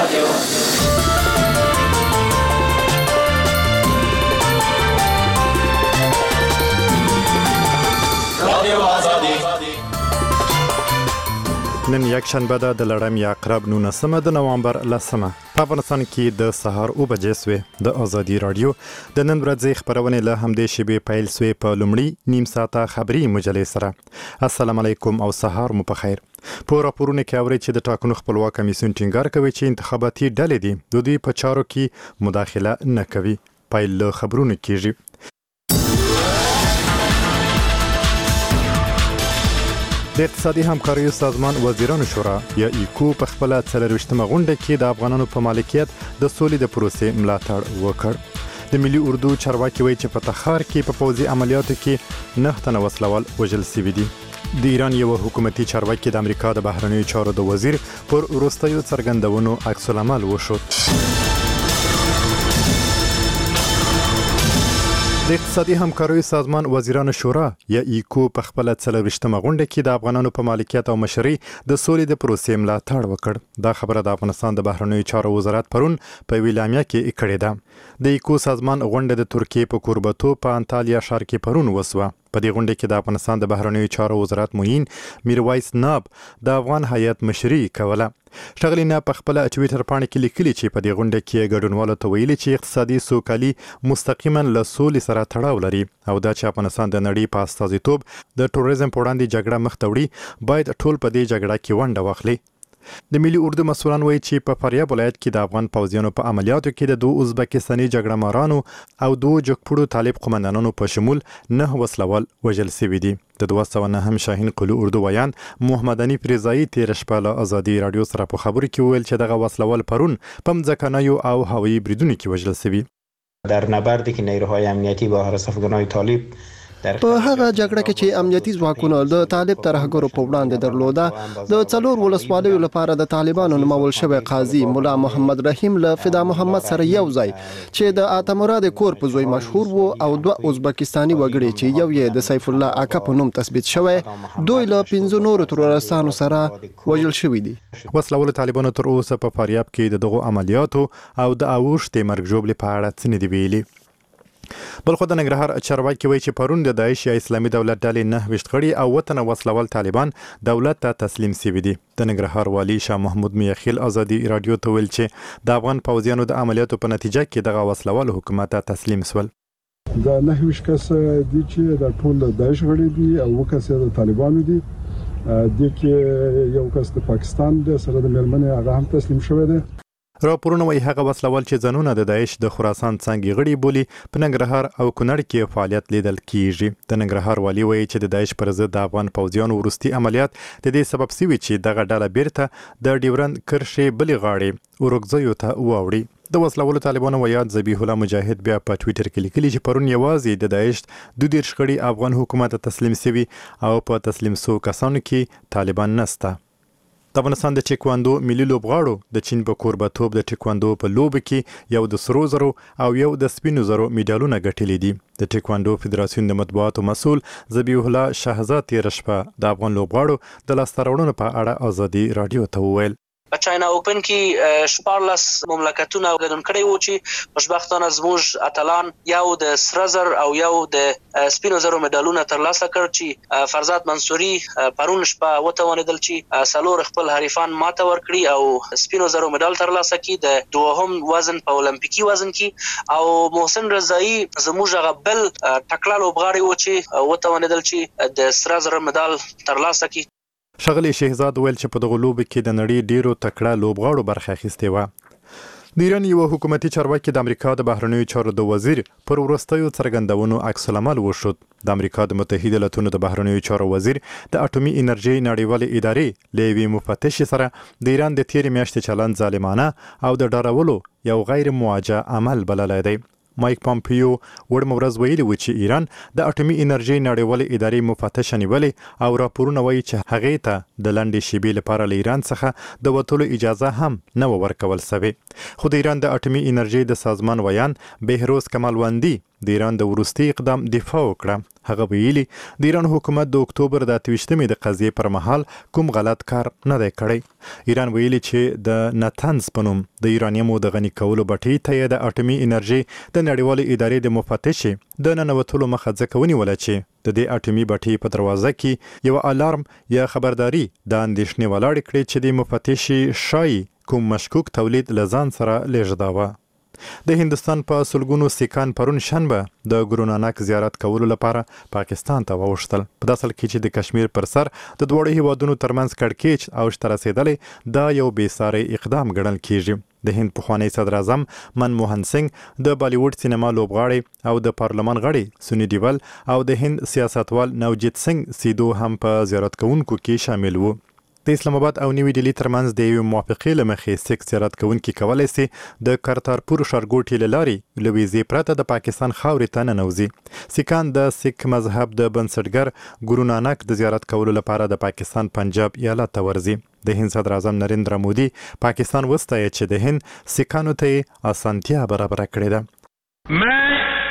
نن یک شنبه ده د لړم یا عقرب 19 د نوامبر 10 په افغانستان کې د سهار او بجې سوې د ازادي رادیو د نن ورځې خبرونه له همدې شیبې پیل سوې په لومړی نیم ساعته خبري مجلې سره. السلام علیکم او سهار مو په خیر. په راپورونه کې اوري چې د ټاکنو خپلواک کمیسیون ټینګار کوي چې انتخاباتي ډلې دي د دوی په چارو کې مداخله نه کوي. پیل له خبرونه کېږي. د اقتصادي همکاریو سازمان وزیرانو شورا یا ایکو په خپل 24مه غونډه کې د افغانانو په مالکیت د سولې د پروسې ملاتړ وکړ. د ملي اردو چارواکي وایي چې په تخار کې په پوځي عملیاتو کې 9 تنه وسلوال وژل شوي دي. د ایران یو حکومتي چارواکي د امریکا د بهرنیو چارو د وزیر پر وروستیو څرګندونو عکس العمل وشود. د اقتصادي همکاریو سازمان وزیرانو شورا یا ایکو په خپل 24مه غونډه کې د افغانانو په مالکیت او مشرۍ د سولې د پروسې ملاتړ وکړ. دا خبره د افغانستان د بهرنیو چارو وزارت پرون په ویلامیا کې کړې ده. د ایکو سازمان غونډه د ترکیې په کوربتو په انټالیا ښار کې پرون وسوه. په دې غونډه کې د افغانستان د بهرنیو چارو وزارت معین میرویس ناب د افغان هیئت مشري کوله. ښاغلي ناب په خپل ټویټر باندې کې لیکلي چې په دې غونډه کې ګډونوالو ته ویلي چې اقتصادي سوکالي مستقیما له سولې سره تړاو لري او دا چې افغانستان د نړۍ په استازیتوب د ټوریزم په وړاندې جګړه مخ ته وړي باید ټول په دې جګړه کې ونډه واخلي. د ملي اردو مسؤلان وایي چې په فاریاب ولایت کې د افغان پوځیانو په عملیاتو کې د 2 ازبکستاني جګړه مارانو او 2 جګپړو طالب قومندانانو په شمول 9 وسلوال وژل شوي دي. د 209 شاهین قلو اردو ویان محمد انیف رضایی تیر شپه له ازادي رادیو سره په خبرو کې ویل چې دغه وسلوال پرون په مځکنیو او هوایي بریدونو کې وژل شوي. در نبردی که نیروهای امنیتی با حرس افغانای طالب په هغه جګړه کې چې امنیتي ځواکونو د طالب ترهګرو په وړاندې درلوده د 4 ولسوالیو لپاره د طالبانو نومول شوی قاضي مولا محمد رحیم له فدا محمد سره یو ځای چې د آتمراد کور په زوی مشهور وو او 2 ازبکستاني وګړي چې یو یې د سیف الله اکا په نوم تثبیت شوی دوی له 15 نورو ترورستانو سره وژل شوي دي. وسلوال طالبانو تر اوسه په فاریاب کې دغه عملیاتو او د اوښتې مرګ ژوبلې په اړه څه نه دی ویلي. بل خو د ننګرهار چارواکي وایي چې پرون د داعش یا اسلامي دولت ډلې 9 غړي او وطن وسلوال طالبان دولت ته تسلیم شوي دي. د ننګرهار والي شاه محمود میاخیل ازادي رادیو ته ویل چې د افغان پوځیانو د عملیاتو په نتیجه کې دغه وسلوال حکومت ته تسلیم شول. دا 9 کس دي چې د ټول داعش غړي دي او وکس د طالبانو دي. د کې یو کس د پاکستان د سره د مېرمنې هغه هم تسلیم شوی دی. راپورونه وایي هغه وسلوال چې ځانونه د داعش د خراسان څنګه غړي بولي په ننګرهار او کونړ کې فعالیت لیدل کیږي. د ننګرهار والي وایي چې د داعش پر ضد د افغان پوځیانو وروستي عملیات د دې سبب شوي چې دغه ډله بیرته د ډیورند کرښې بلې غاړې اورګزیو ته واوړي. د وسلوالو طالبانو ویاد ذبیح الله مجاهد بیا په ټویټر کې لیکلي چې پرون یوازې د داعش 2 غړي افغان حکومت ته تسلیم شوي او په تسلیم سو کسانو کې طالبان نسته. د افغانستان د ټیکواندو ملي لوبغاړو د چین په کوربتوب د ټیکواندو په لوبه کې یو د سرو زرو او یو د سپینو زرو میډالونه ګټلي دي. د ټیکواندو فدراسیون د مطبوعاتو مسؤل ذبیح الله شهزاد تیر شپه د افغان لوبغاړو د لاسته راوړنو په اړه ازادي رادیو ته وویل. په چاینا اوپن کې 14 مملکتونه ګډون کړي وو چې خوشبختانه زموږ اتلان یو د سره زر او یو د سپینو زرو مډالونه ترلاسه کړ چې فرزاد منصوري پرون شپه وتوانیدل چې سلور خپل حریفان ماته ورکړي او سپینو زرو مډال ترلاسه کړي د دوهم وزن په اولمپیکي وزن کې او محسن رضایی زموږ غبل ټکلا لوبغاړي و چې وتوانیدل چې د سره زر مډال ترلاسه کړي. ښاغلي شهزاد ویل چې په دغه لوبه کې د نړۍ ډیرو تکړه لوبغاړو برخه اخیستې وه. د ایران یو حکومتي چارواکي د امریکا د بهرنیو چارو د وزیر پر وروستیو څرګندونو عکس العمل وشود. د امریکا د متحده ایالاتونو د بهرنیو چارو وزیر د اټومي انرژي نړیوالې ادارې له یوې مفتش سره د ایران د تیرې میاشتې چلند ظالمانه او د ډارولو یو غیر موجه عمل بللی دی. مایک پامپیو وړمه ورځ ویلي و چې ایران د اټومي انرژي نړیوالې ادارې مفتش نیولې او راپورونه وایي چې هغې ته د لنډې شیبې لپاره له ایران څخه د وتلو اجازه هم نه ورکول شوې. خو د ایران د اټومي انرژي د سازمان ویان بهروز کمالوندي د ایران د وروستي اقدام دفاع وکړه. هغه ویلي د ایران حکومت د اکتوبر د 28مې د قضیې پر مهال کوم غلط کار نه دی کړی. ایران ویلي چې د نتنز په نوم د ایرانیمو د غني کولو بټۍ ته یې د اټومي انرژي د نړیوالې ادارې د مفتشې د ننوتلو مخه ځکه ونیوله چې د دې اټومي بټۍ په دروازه کې یو الارم یا خبرداري د اندېښنې ولاړې کړې چې د مفتشې شایي کوم مشکوک تولید له ځان سره لیږداوه. د هندستان په سلګونو سیکان پرون شنبه د ګورو نانک زیارت کولو لپاره پاکستان ته واوښتل. په داسې حال کې چې د کشمیر پر سر د دواړو هیوادونو ترمنځ کړکېچ اوج ته رسېدلی دا یو بېساری اقدام ګڼل کیږي. د هند پخوانی صدر اعظم منموهن سنګ د بالیووډ سینما لوبغاړی او د پارلمان غړی سونی دیول او د هند سیاستوال نوجیت سنګ سیدو هم په زیارت کوونکو کې شامل وو. د اسلام آباد او نیوی ډیلی ترمنځ د یو موافقې لمخې سیک زیارت کوونکي کولی سي د کرتارپور ښارګوټي له لارې له ویزې پرته د پاکستان خاورې ته ننوځي. سیکان د سیک مذهب د بنسټګر ګورو نانک د زیارت کولو لپاره د پاکستان پنجاب ایالت ته ورځي. د هند صدر اعظم نریندرا مودي پاکستان وستایي چې د هند سیکانو ته اسانتیا برابره کړې ده.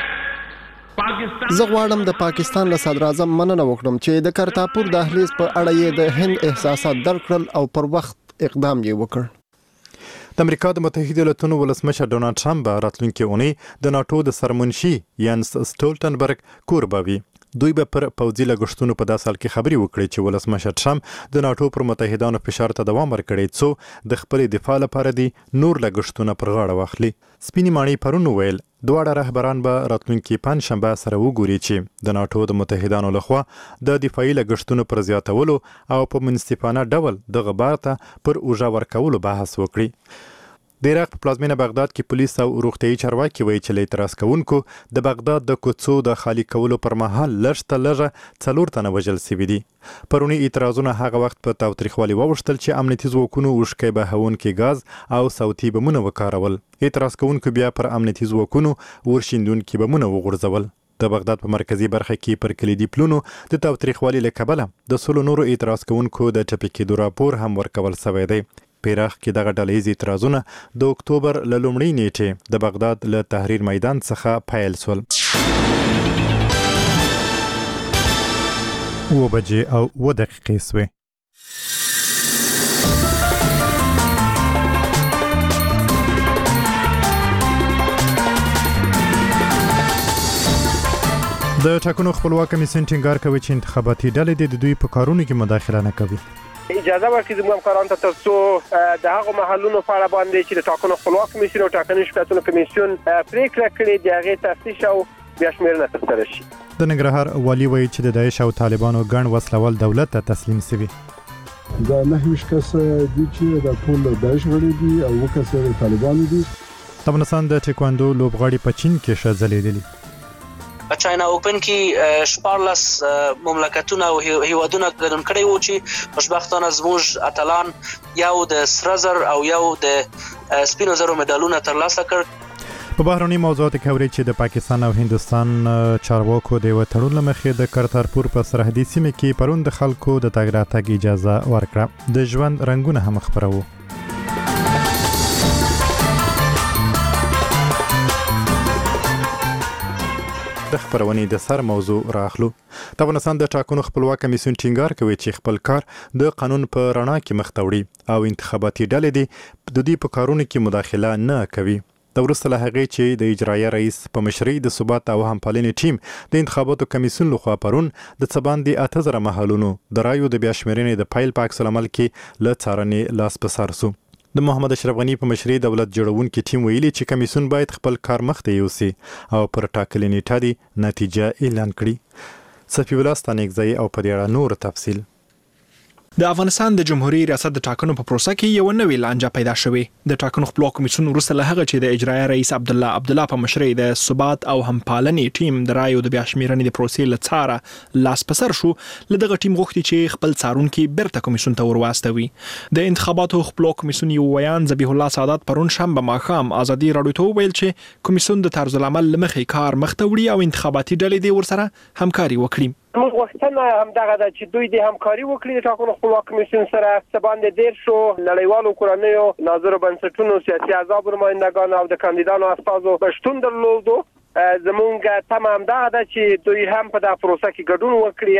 زه غواړم د پاکستان له صدر اعظم مننه وکړم چې د کرتارپور دهلیز په اړه یې د هند احساسات درک کړل او پر وخت اقدام یې وکړ. د امریکا د متحده ایالاتونو ولسمشر ډونالډ ټرمپ به راتلونکي اونۍ د ناټو د سرمنشي یانس سټولټنبرګ کور به وي. دوی به پر پوځي لګښتونو په داسې حال کې خبرې وکړي چې ولسمشر ټرمپ د ناټو پر متحدانو فشار ته دوام ورکړی څو د خپل دفاع لپاره دي نور لګښتونه پر غاړه واخلي. سپینې ماڼۍ پرون ویل دواړه رهبران به راتلونکي پنجشنبه سره وګوري چې د ناټو د متحدانو لخوا د دفاعي لګښتونو پر زیاتولو او په منصفانه ډول دغه بار ته پر اوږه ورکولو بحث وکړي. د عراق په پلازمینه بغداد کې پولیس او روغتیايي چارواکي وایي چې له اعتراض کوونکو د بغداد د کوڅو د خالی کولو پر مهال لږ ته لږه 4 تنه وژل شوي دي. پرونی اعتراضونه هغه وخت په تاوتریخوالي واوښتل چې امنیتي ځواکونو وشکې بهونکي غاز او صوتي بمونه وکارول. اعتراض کوونکو بیا پر امنیتي ځواکونو ورشیندونکي بمونه وغورځول. د بغداد په مرکزی برخه کې پر کلیدي پلونو د تاوتریخوالي له کبله د 100 نورو اعتراض کوونکو د ټپي کېدو راپور هم ورکول شوی دی. په عراق کې دغه ډلهیز اعتراضونه د اکتوبر له لومړۍ نیټې د بغداد له تحریر میدان څخه پیل شول. 7 بجې او 7 دقیقې شوې. د ټاکنو خپلواک کمیسیون ټینګار کوي چې انتخاباتي ډلې د دوی په کارونو کې مداخله نه کوي. اجازه ورکړي زموږ همکارانو ته ترڅو د هغو محلونو په اړه باندې چې د ټاکنو خپلواک کمیسیون او ټاکنیز شکایتونو کمیسیون پریکړه کړې د هغې تفتیش او بیا شمېرنه ترسره شي. د ننګرهار والي وایي چې د داعش او طالبانو ګڼ وسلوال دولت ته تسلیم شوي. دا 9 کس دي چې د ټول داعش غړي دي او 9 کس د طالبانو دي. د افغانستان د ټیکواندو لوبغاړي په چین کې ښه ځلېدلي. په چاینا اوپن کې 14 مملکتونه او هیوادونه ګډون کړي وو چې خوشبختانه زموږ اتلان یو د سره زر او یو د سپینو زرو مډالونه ترلاسه کړ. په بهرني موضوعاتو کې اوري چې د پاکستان او هندستان چارواکو د وټړون لمخې د کرتارپور په سرحدي سیمه کې پرون د خلکو د تګ راتګ اجازه ورکړه. د ژوند رنگونه هم خبرو. د خبرونې د سر موضوع راخلو. د افغانستان د ټاکنو خپلواک کمیسیون ټینګار کوي چې خپل کار د قانون په رڼا کې مخ ته وړي او انتخاباتي ډلې دي د دې په کارونو کې مداخله نه کوي. د وروسته له هغې چې د اجرایه رئیس په مشرۍ د ثبات او همپالنې ټیم د انتخاباتو کمیسیون لخوا پرون د څباندې 8000 محلونو د رایو د بیا شمېرنې د پیل په عکس العمل کې له څارنې لاس په سر سو. د محمد اشرف غنی په مشرۍ دولت جوړونکي ټیم ویلي چې کمیسیون باید خپل کار مخته یوسي او پر ټاکلې نیټه دی نتیجه اعلان کړي. صفی الله ستانکزی او په دې اړه نور تفصیل. د افغانستان د جمهوریت ریاست د ټاکنو په پروسه کې یو نوې لانجه پیدا شوې. د ټاکنو خپلواک کمیسیون وروسته له هغه چې د اجرایه رئیس عبدالله په مشرۍ د ثبات او همپالنې ټیم د رایو د بیا شمېرنې د پروسې له څاره لاس په سر شو. له دغه ټیم غوښتي چې خپل څارونکي بیرته کمیسیون ته ورواستوي. د انتخاباتو خپلواک کمیسیون یو ویان ذبیح الله سعادت پرون شنبه ماښام ازادي راډیو ته وویل چې کمیسیون د طرز العمل له مخې کار مخ ته وړي او انتخاباتي ډلې دې ورسره همکاري وکړي. موږ غوښتنه همدغه ده چې دوی د همکاري وکړي د ټاکنو خپلواک کمیسیون سره. څه باندې 13 نړیوالو کورنیو ناظرو بنسټونو سیاسي احزاب نمایندګان او د کاندیدانو استازو شتون درلودو زمونږ تمام دا ده چې دوی هم په دا پروسه کې ګډون وکړي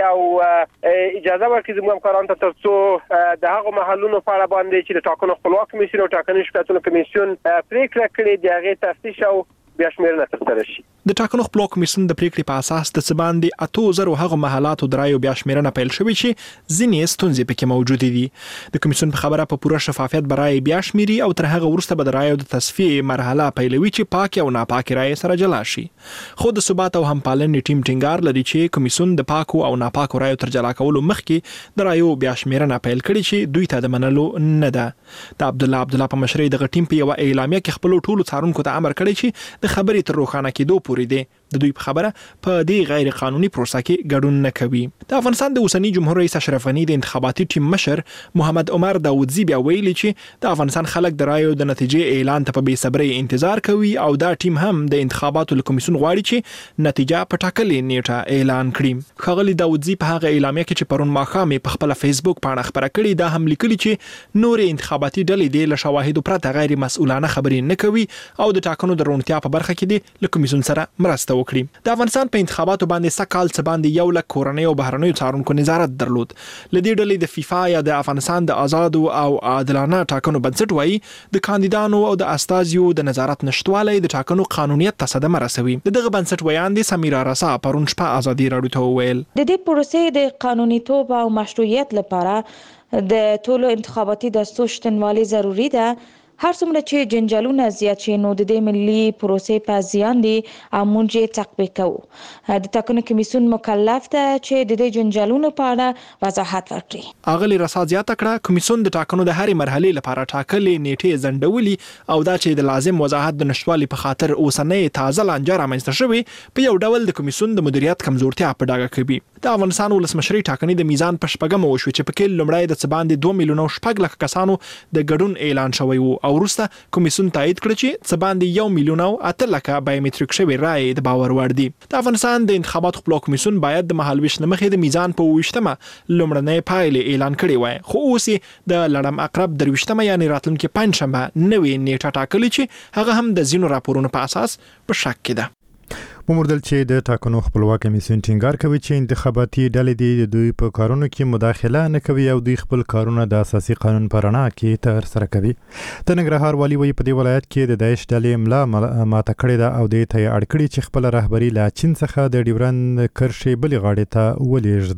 او اجازه ورکړي زموږ همکارانو ته ترڅو د هغو محلونو په اړه باندې چې د ټاکنو خپلواک کمیسیون او ټاکنیز شکایتونو کمیسیون پریکړه کړې د هغې تفتیش او بیا شمیرنه ترسره شي. د ټاکنو خپلواک کمیسیون د پریکړې په اساس د څه باندې 8000 هغه محلاتو د رایو بیا شمیرنه پیل شوې چې ځینې ستونزې پکې موجودې دي. د کمیسیون په خبره په پوره شفافیت برای بیا شمیري او تر هغه وروسته به د رایو د تصفیه مرحله پیلوي چې پاک او ناپاک رای سره جلا شي. خو د ثبات او همپالنې ټیم ټینګار لري چې کمیسیون د پاکو او ناپاکو رایو تر جلا کولو مخکې د رایو بیا شمیرنه پیل کړي چې دوی ته د منلو نه ده. د عبدالله په مشرۍ دغه ټیم په یو اعلامیه کې خپل ټولو څارونکو ته امر کړی چې د خبرې تر روښانه کېدو پورې دی د دوی په خبره په دې غیر قانوني پروسه کې ګډون نه کوي. د افغانستان د اوسنی جمهور رئیس اشرف غنی د انتخاباتي ټیم مشر محمد عمر داودزی بیا ویلي چې د افغانستان خلک د رایو د نتیجې اعلان ته په بې صبرۍ انتظار کوي او دا ټیم هم د انتخاباتو له کمیسیون غواړي چې نتیجه په ټاکلې نیټه اعلان کړي. ښاغلي داودزی په هغه اعلامیه کې چې پرون ماښام په خپل فیسبوک باندې خبره کړې دا هم لیکلي چې نور انتخاباتي ډلې د شواهدو پرته غیر مسؤلانه خبرې نه کوي او د ټاکنو د روڼتیا په برخه کې د کمیسیون سره مرسته وکړي. د افغانستان په انتخاباتو باندې سکهال څه باندې 1 لک کورنۍ او بهرنیو څارونکو نظارت درلود. لدې ډلې د فیفا یا د افغانستان د آزادو او عادلانه ټاکنو بنسټ وایي د کاندیدانو او د استازیو د نظارت نشټوالی د ټاکنو قانونیت ته صدمه رسوي. دغه بنسټ ویاندې سمیرا رسا پرون شپه ازادي راډیو ته وویل د دې پروسې د قانونیتوب او مشروعیت لپاره د ټولو انتخاباتي دستور شتنوالی ضروری ده. هر څومره چې جنجالونه زیات شي نو د دې ملي پروسې په زیان دي او موږ یې تطبیق کوو. د ټاکنو کمیسیون مکلف ده چې د دې جنجالونو په اړه وضاحت ورکړي. اغلی رسا زیاته کړه کمیسیون د ټاکنو د هرې مرحلې لپاره ټاکلې نیټې ځنډولي او دا چې د لازم وضاحت د نشټوالي په خاطر اوسنۍ تازه لانجه رامنځته شوې په یو ډول د کمیسیون د مدیریت کمزورتیا په ډاګه کوي. د افغانستان ولسمشري ټاکنې د میزان په شپږمه وشوې چې پکې لومړی د څه باندې 2 میلیونه شپږ لک کسانو د ګډون اعلان شوی وو او وروسته کمیسیون تایید کړ چې څه باندې 1 میلیونه 8 لک بایومټریک شوی رای د باور وړ دي. د افغانستان د انتخاباتو خپلواک کمیسیون باید د مهالویش نمخې د میزان په 20مه لومړنۍ پایلې اعلان کړي وای خو اوس د لړم اقرب 23مه یعنی راتلونکي پنځشنبه نوې نیټه ټاکلې چې هغه هم د زینو راپورونو په اساس په شک کې ده. وموردل چې د ټاکنو خپلواک کمیسیون ټینګار کوي چې انتخاباتي ډلې د دوی په کارونو کې مداخله نه کوي او دوی خپل کارونه د اساسي قانون پر رڼا کې ترسره کوي. د ننګرهار والي وایي په دې ولایت کې د داعش ډلې ملا ماته کړې ده او دې ته اړ کړي چې خپل رهبري له چین څخه د ډیورند کرښې بلې غاړې ته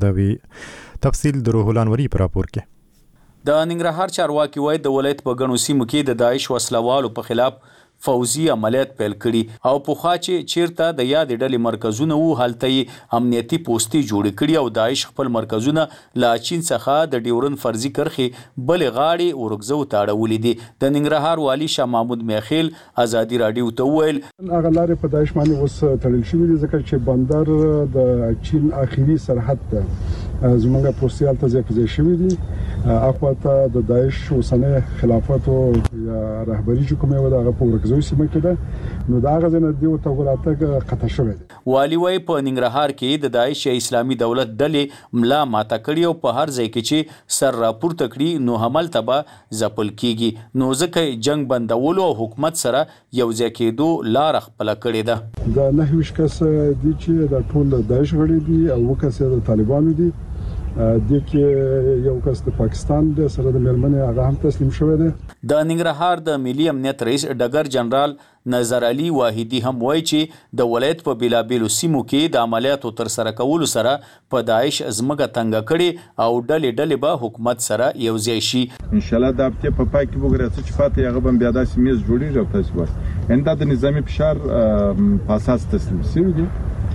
ولېږدوي. تفصیل د روح الانوري په راپور کې. د ننګرهار چارواکي وایي د ولایت په ګڼو سیمو کې د داعش وسلوالو په خلاف فوزي عملیات پیل کړي او پوخا چې چیرته د یاد ډلې مرکزونه وو هلته امنیتي پوسټي جوړ کړي او داعش خپل مرکزونه لا چین څخه د ډیورن فرضي کرخي بل غاړي ورغزو تاړولې دي. د ننګرهار والی شاه محمود میخیل ازادي رادیو ته ویل هغه لارې په داعش باندې اوس تړل شوې دي ځکه چې بندر د چین اخیری سرحد ته زموږه پوسټیال ته ځای شوې دي اخواته د داعش اوسنۍ خلافت او رهبری چې کومه و دغه په زوی سیمه کې ده نو دا غزنه دی او تغوراتګه قطع شوه دي. والی وای په ننګرهار کې د داعش اسلامي دولت ډلې ملا ماته کړی او په هر ځای کې چې سر راپورته کړي نو حمل تبا ځپل کیږي نو ځکه جنگ بندولو او حکومت سره یو ځای کېدو لار خپل کړی ده. د 9 کس دي چې د ټول داعش غړي دي او وکاسه د طالبانو دي د کې یو کس د پاکستان د سره د مېرمنې هغه هم تسلیم شوی دی. د ننګرهار د ملي امنیت رئیس ډګر جنرال نظر علي واحدي هم وایي چې د ولایت په بیلابیلو سیمو کې د عملیاتو تر سره کولو سره په داعش ازمګه تنګ کړي او ډلې به حکومت سره یو ځای شي. ان شاء الله د هفته په پای کې وګورئ چې پاتې هغه بم بیا داسې میز جوړیږي او تاسو وایي انده د نظامی فشار په اساس تسلیم شوی دی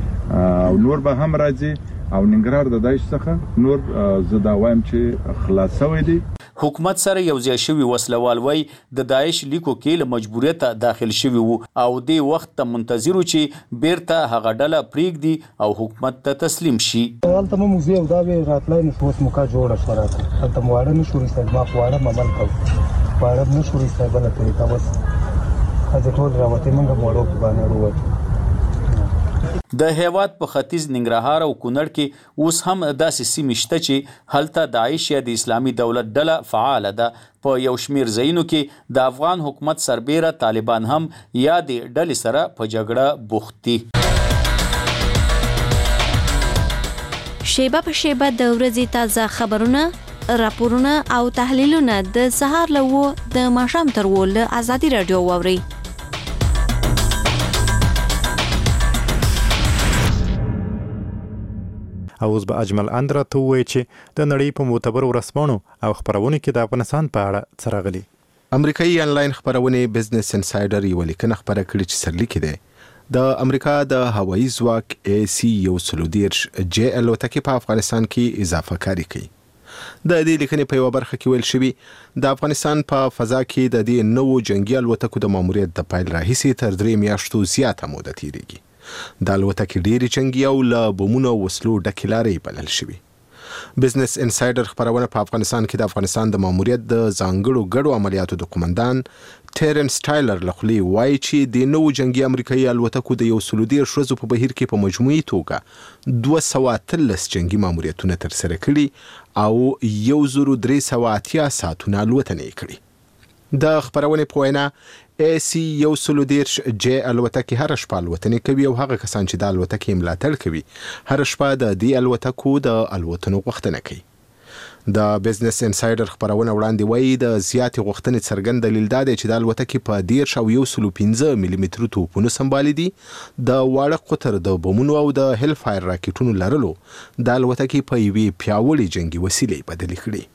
او نور به هم راځي او ننګرهار د داعش څخه نور زدا وایم چې خلاصوي دي. حکومت سره یو ځای شوی وسلوال وای د داعش لیکو کې له مجبوریت داخل شوی وو او د وخت ته منتظر چې بیرته هغه ډله پریږدي او حکومت ته تسلیم شي. ولته مو موزیم دا به راتلای نه اوس موکا جوړه شراته ته مواړه نه شوري ستل ما خواړه ممل کو خواړه نه شوري ستل بل طریقه بس از ټول راوته موږ موړو په باندې وروته د هیواد په ختیځ ننګرهار او کونړ کې اوس هم داسې سیمې شته چې هلته داعش یا د اسلامي دولت ډله فعاله ده. په یو شمیر ځایونو کې د افغان حکومت سربیره طالبان هم یا د ډلې سره په جګړه بوخت دي. شیبه په شیبه د ورځې تازه خبرونه، راپورونه او تحلیلونه د سهار له 9 د ماښام تر 10 له ازادي رادیو واورئ. اوس به اجمل اندرا ته وایي چې د نړۍ په معتبرو ورځپاڼو او خبرونو کې د افغانستان په اړه څه راغلي. امریکایي انلاین خبرونه بزنس انسایډر یو لیکنه خبره کړې چې سرلیک دی د امریکا د هوایي ځواک AC-130 جی الوتکې په افغانستان کې اضافه کاری کوي. د دې لیکنې په یو برخه کې ویل شوی د افغانستان په فضا کې د دې نوو جنگي الوتکو د ماموریت د پایل راهیسي تر 3 میاشتو زیاته موده تیریږي. د الوتکې ډېری جنگي او له بمونو وسلو ډکې لارې بلل شوي. بزنس انسایډر خبرونه په افغانستان کې د افغانستان د ماموریت د ځانګړو ګډو عملیاتو د قومندان ټیرنس ټایلر له خولې وایي چې د نوو جنگي امریکایي الوتکو د 110 ورځو په بهیر کې په مجموعي توګه 213 جنگي ماموریتونه ترسره کړي او 1380 ساعتونه الوتنې کړي. د خبرونې په وینا AC-130 جی الوتکې هر شپه الوتنې کوي او هغه کسان چې د الوتکې ملاتړ کوي هر شپه د دې الوتکو د الوتنو غوښتنه کوي. د بزنس انسایډر خبرونه وړاندې وایي د زیاتې غوښتنې څرګند دلیل دا دی چې د الوتکې په 10 او 115 ملي مترو توپونو سمبالي دي. د واړه قطر د بمونو او د هیل فایر راکټونو لرلو د الوتکې په یوې پیاوړې جنگي وسیلې بدلې کړي.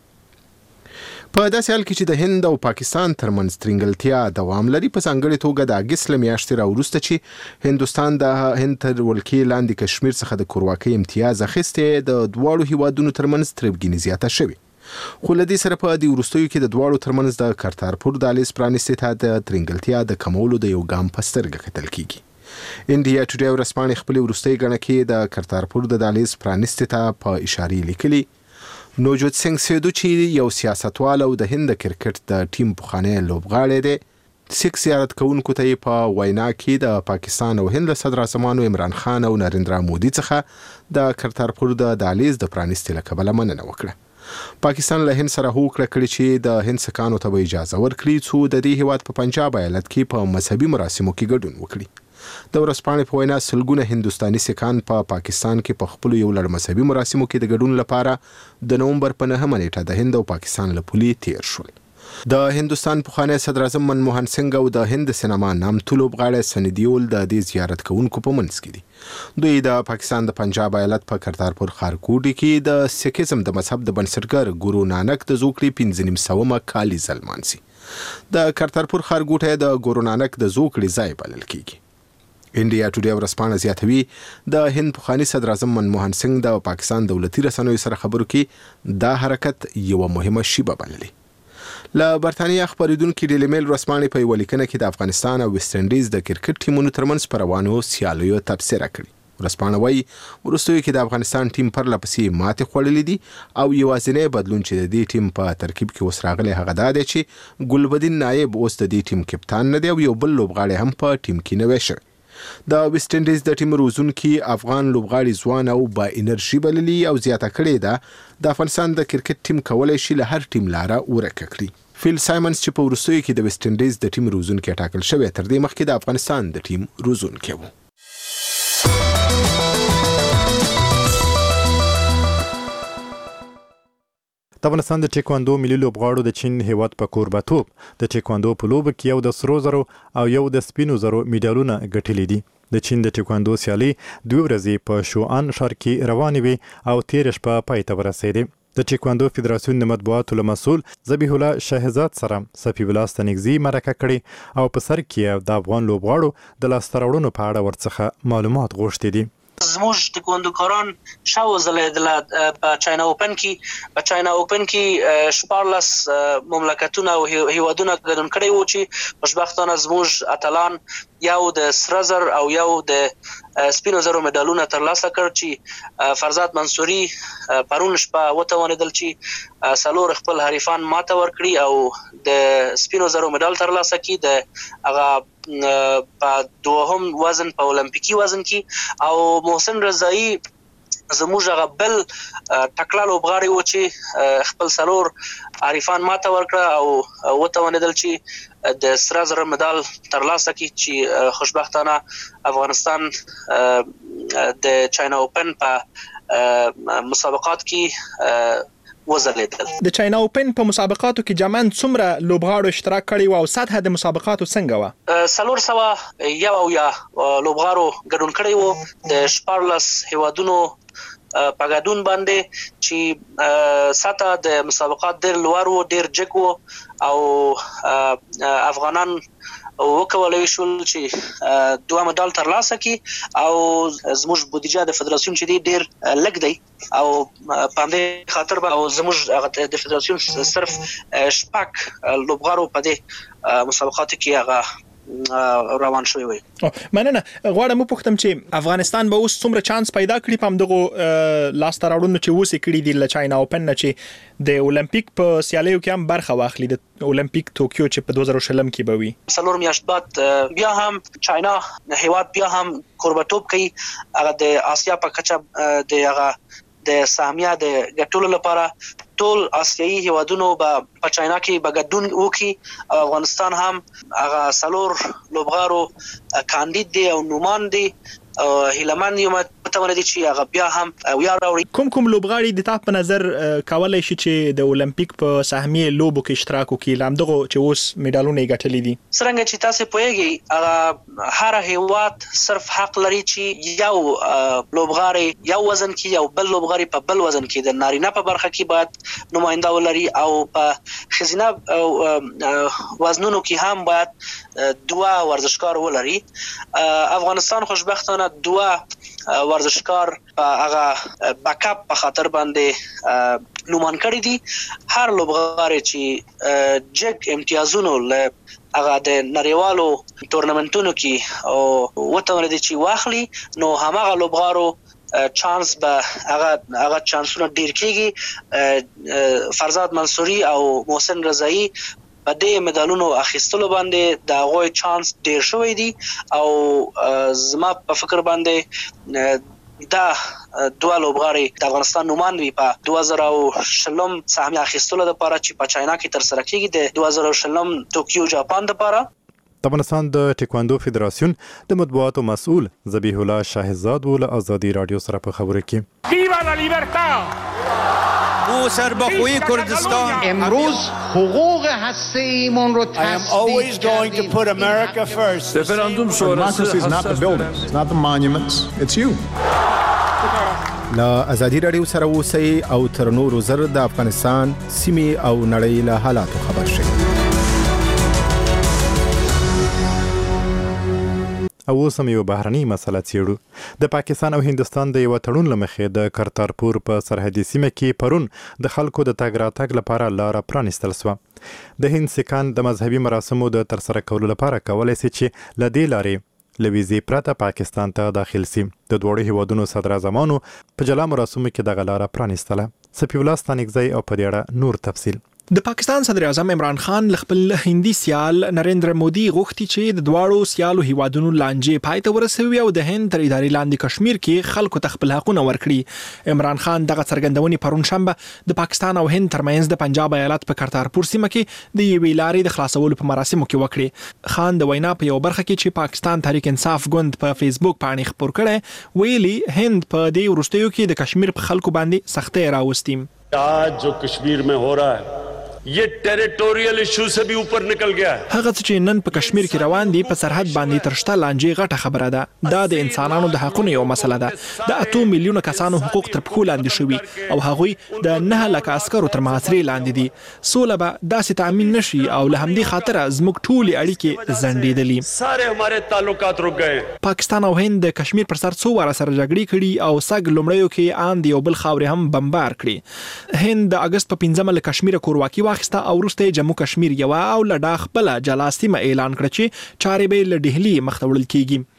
په داسې حال کې چې د هند او پاکستان ترمنځ ترنګلتیا دوام لري، په ځانګړې توګه د اګست له میاشتې راوروسته چې هندوستان د هند تر ولکې لاندې کشمیر څخه د کورواکۍ امتیاز اخیستی، د دواړو هیوادونو ترمنځ تربګني زیاته شوې. خو له دې سره په دې وروستیو کې د دواړو ترمنځ د کرتارپور دهلیز پرانیستې ته د ترنګلتیا د کمولو د یو ګام په سترګه کتل کیږي. انډیا ټوډے ورځپاڼې خپلې وروستۍ ګڼه کې د کرتارپور د دهلیز پرانیستې ته په اشارې لیکلي. نوجوت سنگ سیدو چې یو سیاستوال او د هند کرکټ د ټیم پخوانی لوبغاړی دی، سیک زیارت کوونکو ته په وینا کې د پاکستان او هند له صدر اعظمانو عمران خان او نریندرا مودي څخه د کرتارپور د دهلیز د پرانیستې له کبله مننه وکړه. پاکستان له هند سره هوکړه کړې چې د هند سکانو ته به اجازه ورکړي څو د دې هیواد په پنجاب ایالت کې په مذهبي مراسمو کې ګډون وکړي. د ورځپاڼې په وینا سلګونه هندوستاني سکان په پاکستان کې په خپل یو لړ مذهبي مراسمو کې د ګډون لپاره د نومبر په 9 نیټه د هند او پاکستان له پولې تیر شول. د هندوستان پخوانی صدر اعظم منموهن سنگ او د هند سینما نامتو لوبغاړی سنی دیول د دې زیارت کوونکو په منځ کې دي. دوی د پاکستان د پنجاب ایالت په کرتارپور ښارګوټي کې د سیکیزم د مذهب د بنسټګر ګورو نانک د زوکړې 15 کالي ځلمانځي. د کرتارپور ښارګوټی د ګورو نانک د زوکړې ځای بلل کیږي. انډیا ټوډے ورځپاڼه زیاتوي د هند پخوانی صدر اعظم منموهن سنگ د پاکستان دولتي رسنیو سره خبرو کې دا حرکت یوه مهمه شیبه بللې. له برتانیا خبریدونکي ډیلی میل ورځپاڼې په یوه لیکنه کې د افغانستان او ویسټ انډیز د کرکټ ټیمونو ترمنځ په روانو سیالیو تبصره کړې. ورځپاڼه وایي وروستیو کې د افغانستان ټیم پرله پسې ماتې خوړلې دي او یوازینی بدلون چې د دې ټیم په ترکیب کې اوس راغلی هغه دا دی چې ګلبدین نایب اوس د دې ټیم کپتان نه دی او یو بل لوبغاړی هم په ټیم کې نوی شوی. د ویسټ انډیز د ټیم روزونکي افغان لوبغاړي ځوان او با انرژي بللي او زیاته کړې ده د افغانستان د کرکټ ټیم کولی شي له هر ټیم لاره ورکه کړي. فیل سایمنز چې په وروستیو کې د ویسټ انډیز د ټیم روزونکي ټاکل شوی، تر دې مخکې د افغانستان د ټیم روزونکی و. د افغانستان د ټیکواندو ملي لوبغاړو د چین هیواد په کوربه‌توب د ټیکواندو په لوبه کې یو د سرو زرو او یو د سپینو زرو میډالونه ګټلي دي. د چین د ټیکواندو سیالي 2 ورځې په شوان ښار کې روانې وې او تېره شپه پای ته ورسېدې. د ټیکواندو فدراسیون د مطبوعاتو له مسؤل ذبیح الله شهزاد سره صفي الله ستنګزي مرکه کړې او په سر کې د افغان لوبغاړو د لاسته راوړنو په اړه ورڅخه معلومات غوښتي دي. زموږ ټیکواندوکاران شاو ځلېدله په چاینا اوپن کې 14 مملکتونه او هیوادونه ګډون کړي وو چې خوشبختانه زموږ اتلان یو د سره زر او یو د سپینو زرو مډالونه ترلاسه کړ چې فرزاد منصوري پرون شپه وتوانیدل چې سلور خپل حریفان ماته ورکړي او د سپینو زرو مډال ترلاسه کړي د هغه په دوهم وزن په اولمپیکي وزن کې او محسن رضایی زموږ هغه بل ټکړه لوبغاړی و چې خپل سلور عارفان ماته ورکړه او وتوانیدل چې د سره زر مډال ترلاسه کړي چې خوشبختانه افغانستان د چاینا اوپن په مسابقات کې وزلیدل. د چاینا اوپن په مسابقاتو کې جمعاً څومره لوبغاړو اشتراک کړی او سطح د مسابقاتو څنګه و؟ 401 لوبغاړو ګډون کړی وو د 14 هیوادونو په ګډون باندې چې سطح د مسابقات ډېر لوړ و، ډېر جګ و او افغانان وکولای شول چې دوه مډال ترلاسه کړي او زموږ بودیجه د فدراسیون چې ډېر لږ دی او په همدې خاطر به او زموږ د فدراسیون صرف شپږ لوبغاړو په دې مسابقاتو کې هغه روان شوی وي. مننه. غواړم وپوښتم چې افغانستان به اوس څومره چانس پیدا کړي په همدغه لاسته راوړنو چې اوس کړي دي له چاینا اوپن نه چې د اولمپیک په سیالیو کې هم برخه واخلي د اولمپیک توکیو چې په 2020 کې به وي. څلور میاشت بعد بیا هم چاینا هیواد بیا هم کوربتوب کوي هغه د آسیا په کچه د هغه د سهمیه د ګټلو لپاره ټول آسیایي هیوادونو په چاینا کې بغدون وکي او افغانستان هم هغه سلور لوبغاړو کاندید دی او نومان دی او هیلمن یو متونه دي چې هغه بیا هم ویا راوړي. کوم لوبغاړي د تاسو په نظر کولای شي چې د اولمپیک په سهمیه لوبو کې اشتراک وکړي لامدغه چې اوس میډالونه یې ګټلې دي؟ څنګه چې تاسو پوهیږئ هغه هر هیواد صرف حق لري چې یو لوبغاړي یو وزن کې یو بل لوبغاړي په بل وزن کې د نارینه په برخه کې باید نماینده ولري او په خزینه وزنونو کې هم باید دوه ورزشکار ولري. افغانستان خوشبختانه دوه ورزشکار هغه بیکاپ په خاطر باندې نومان کړی دي. هر لوبغاړی چې جګ امتیازونو له هغه د نړیوالو تورنمنتونو کې او وتوانیدي چې واخلي نو هماغه لوبغاړو چانس به هغه چانسونه ډیر کیږي. فرزاد منصوري او محسن رضایی په دې مډالونو اخیستلو باندې د هغوی چانس ډیر شوی دی او زما په فکر باندې دا دوه لوبغاړي د افغانستان نومان وي په 2020 سهمیه اخیستلو لپاره چې په چاینا کې تر سره کیږي د 2020 ټوکیو جاپان لپاره. د افغانستان د ټیکواندو فدراسیون د مطبوعاتو مسؤل ذبیح الله شاهزاد ول ازادي رادیو سره په خبرو کې ویوا لا لیبرتا او سربخوی کردستان امروز حقوق هسته‌ایمون رو I am always going to put America first. Referendum sonrası democracy is not the buildings, it's not the monuments, it's you. لا ازادي رادیو سره اوسئ او تر نورو زر د افغانستان سیمې او نړۍ له حالاتو خبر شئ. او سم یو بهرنی مسله څیړو. د پاکستان او هندستان د یو تړون لمخې د کرتارپور په سرحدي سیمه کې پرون د خلکو د تګ راتګ لپاره لار پرانیستل شو. د هند سکان د مذهبي مراسمو د ترسره کولو لپاره کولای شي چې لدې لارې لویزي پرته پاکستان ته داخل سي. د دوړو هیوادونو صدر اعظمانو په جلا مراسمو کې دغه لار پرانیستله. سپی الله ستانګزی او په دې اړه نور تفصیل. د پاکستان صدر اعظم عمران خان خپل هندي سیال نریندر مودي غوښتي چې د دواړو سیالو هیوادونو لانجې پای ته ورسوي او د هند تر ادارې لاندې کشمیر کې خلکو ته خپل حقونه ورکړي. عمران خان دغه څرګندونې پرون شنبه د پاکستان او هند ترمنځ د پنجاب ایالت په کرتارپور سیمه کې د یوې لارې د خلاصولو په مراسمو کې وکړي. خان د وینا په یو برخه کې چې پاکستان تحریک انصاف ګوند په فیسبوک باندې خبر کړي ویلي هند په دې وروستیو کې د کشمیر په خلکو باندې سختۍ راوستیم. आज जो कश्मीर में हो रहा है ये टेरिटोरियल इशू से भी ऊपर निकल गया है. هغه چې نن په کشمیر کې روان دي په سرحد باندې ترشته لانجې غټه خبره ده. دا د انسانانو د حقوقو یو مسله ده. د 8 میلیونه کسانو حقوق تر پښو لاندې شوي او هغوی د 9 لک عسکرو تر محاصرې لاندې دي. سوله به داسې تامین نشي او له همدې خاطر زموږ ټولې اړیکې زندېدلې. ساره हमारे تعلقات رک गए. پاکستان او هند د کشمیر پر سر څو واره سره جګړې کړي او سګ لومړیو کې آن دی یو بل خاورې هم بمبار کړي. هند د اگست په 15 له کشمیر کورواکي واخیسته او وروسته جمهور کشمیر یو او لډاخ بل جلا سیمه اعلان کړ چې چارې به له ډهلی مخ ته وړل کیږي.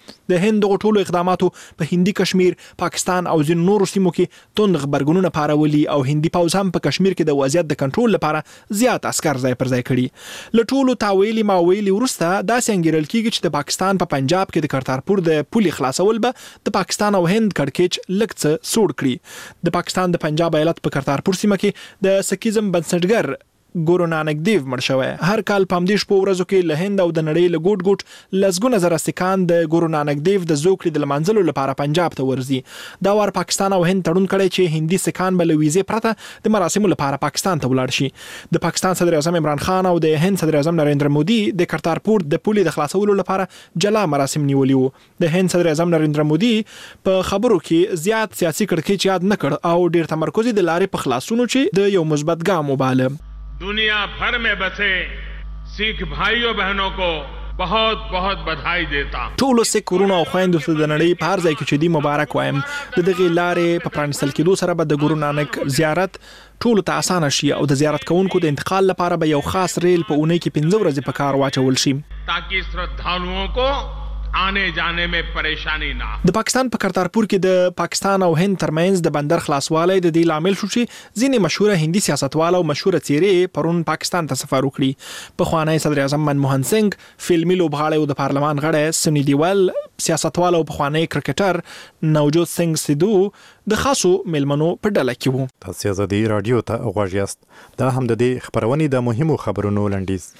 د هند دغه ټولو اقداماتو په هندي کشمیر، پاکستان او ځینو نورو سیمو کې توند غبرګونونه پارولي او هندي پوځ هم په کشمیر کې د وضعیت د کنټرول لپاره زیات عسكر ځای پر ځای کړي. له ټولو تاویلي ماویلي وروسته داسې انګیرل کیږي چې د پاکستان په پنجاب کې د کرتارپور د پولې خلاصول به د پاکستان او هند کړکېچ لږ څه سوړ کړي. د پاکستان د پنجاب ایالت په کرتارپور سیمه کې د سکیزم بنسټګر ګورو نانک دیو مړ شوی. هر کال په همدې شپو ورځو کې له هند او د نړۍ له ګوټ ګوټ لسګونه زره سکان د ګورو نانک دیو د زوکړې د لمانځلو لپاره پنجاب ته ورځي. دا وار پاکستان او هند تړون کړی چې هندي سکان به له ویزې پرته د مراسمو لپاره پاکستان ته ولاړ شي. د پاکستان صدر اعظم عمران خان او د هند صدر اعظم نریندر مودي د کرتارپور د پولې د خلاصولو لپاره جلا مراسم نیولي وو. د هند صدر اعظم نریندر مودي په خبرو کې زیات سیاسي کړکېچ یاد نه کړ او ډیر تمرکز د لارې په خلاصونو چې د یو مثبت ګام وباله. दुनिया भर में बसे सिख भाइयों बहनों को बहुत बहुत बधाई देता. ټولو سیک ورونو او خويندو ته د نړۍ په هر ځای کې چې دی مبارک وایم. د دغه لارې په پرانستل کېدو سره به د ګورو نانک زیارت ټولو ته اسانه شي او د زیارت کوونکو د انتقال لپاره به یو خاص ریل په اونۍ کې 15 ورځې په کار واچول شي ताकि श्रद्धालुओं को आने जाने में परेशानी ना. د پاکستان په کرتارپور کې د پاکستان او هند ترمنځ د بندر خلاصوالی د دې لامل شو چې ځینې مشهوره هندي سیاستوال او مشهوره څیرې پرون پاکستان ته سفر وکړي. په خوانی صدر اعظم منموهن سنگ، فلمي لوبغاړی او د پارلمان غړی سنی دیول، سیاستوال او په خوانی کرکټر نوجوت سنگ سیدو د خاصو ملمنو په ډله کې وو. تاسو آزادي رادیو ته غوږ یاست. دا هم د دې خبرونې د مهمو خبرونو لنډیز.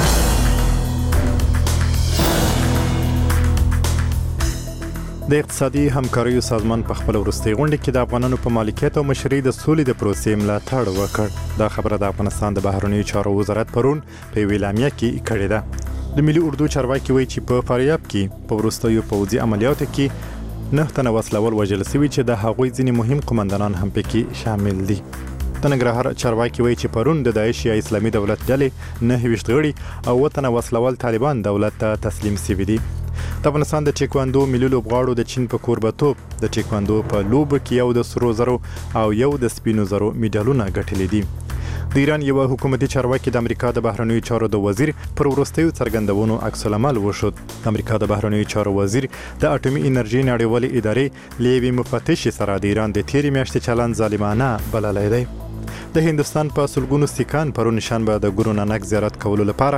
د اقتصادي همکاریو سازمان په خپل وروستي غونډه کې د افغانانو په مالکیت او مشرۍ د سولې د پروسې ملاتړ وکړ. دا خبره د افغانستان د بهرنیو چارو وزارت پرون په ویلامیا کې کړې ده. د ملي اردو چارواکي وایي چې په فاریاب کې په وروستیو پوځي عملیاتو کې 9 تنه وسلوال وژل شوي چې د هغوی ځینې مهم قومندانان هم پکې شامل دي. د ننګرهار چارواکي وایي چې پرون د داعش یا اسلامي دولت ډلې 9 غړي او 7 تنه وسلوال طالبان دولت ته تسلیم شوي دي. د افغانستان د ټیکواندو ملي لوبغاړو د چین په کوربتوب د ټیکواندو په لوبه کې یو د سرو زرو او یو د سپینو زرو میډالونه ګټلي دي. د ایران یو حکومتي چارواکي د امریکا د بهرنیو چارو د وزیر پر وروستیو څرګندونو عکس العمل وشود. د امریکا د بهرنیو چارو وزیر د اټومي انرژي نړیوالې ادارې لیوي مفتش سره د ایران د تیرې میاشتې چلند ظالمانه بللی دی. د هندستان په سلګونو سیکان پرون شنبه د ګورو نانک زیارت کولو لپاره